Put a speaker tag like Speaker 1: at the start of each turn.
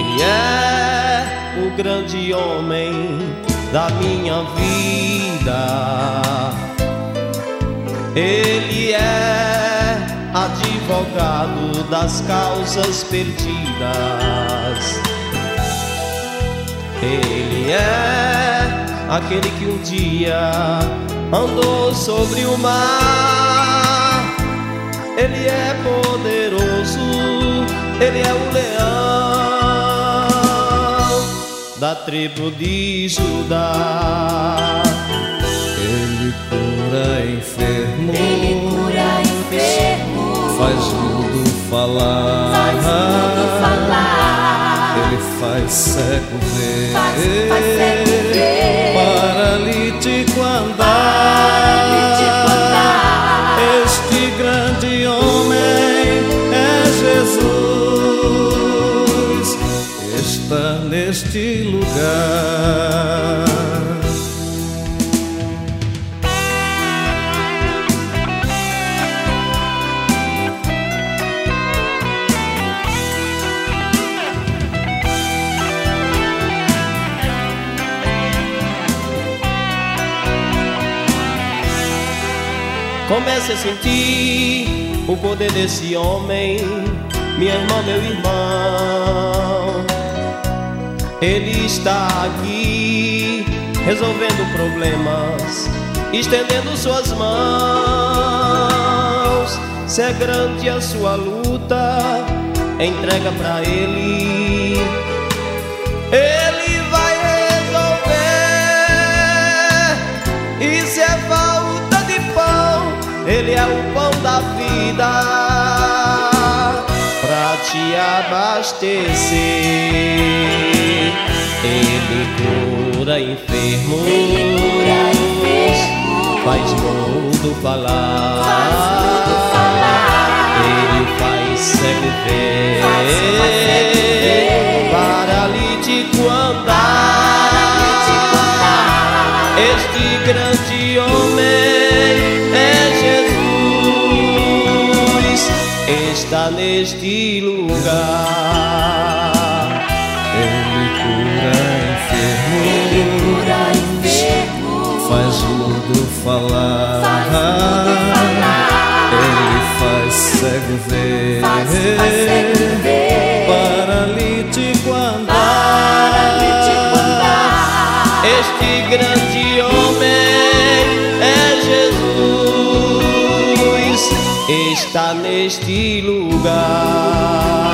Speaker 1: Ele é o grande homem da minha vida. Ele é advogado das causas perdidas. Ele é aquele que um dia andou sobre o mar. Ele é poderoso, ele é o leão da tribo de Judá.
Speaker 2: Ele cura enfermo,
Speaker 3: Ele cura enfermo,
Speaker 2: faz mudo falar,
Speaker 3: faz mudo falar.
Speaker 2: Ele faz cego ver,
Speaker 3: Faz cego ver,
Speaker 2: paralítico andar. Este grande homem é Jesus, está neste lugar.
Speaker 1: Comece a sentir o poder desse homem, minha irmã, meu irmão. Ele está aqui resolvendo problemas, estendendo suas mãos. Se é grande a sua luta, entrega pra ele. Ele vai resolver. E se é falta de pão, ele é o pão da vida pra te abastecer. Ele cura enfermos, faz mudo falar, ele faz cego ver, paralítico andar. Este grande homem é Jesus, está neste lugar.
Speaker 2: Ele cura enfermo, faz mudo falar, ele faz cego ver, paralítico andar.
Speaker 1: Este grande homem é Jesus, está neste lugar.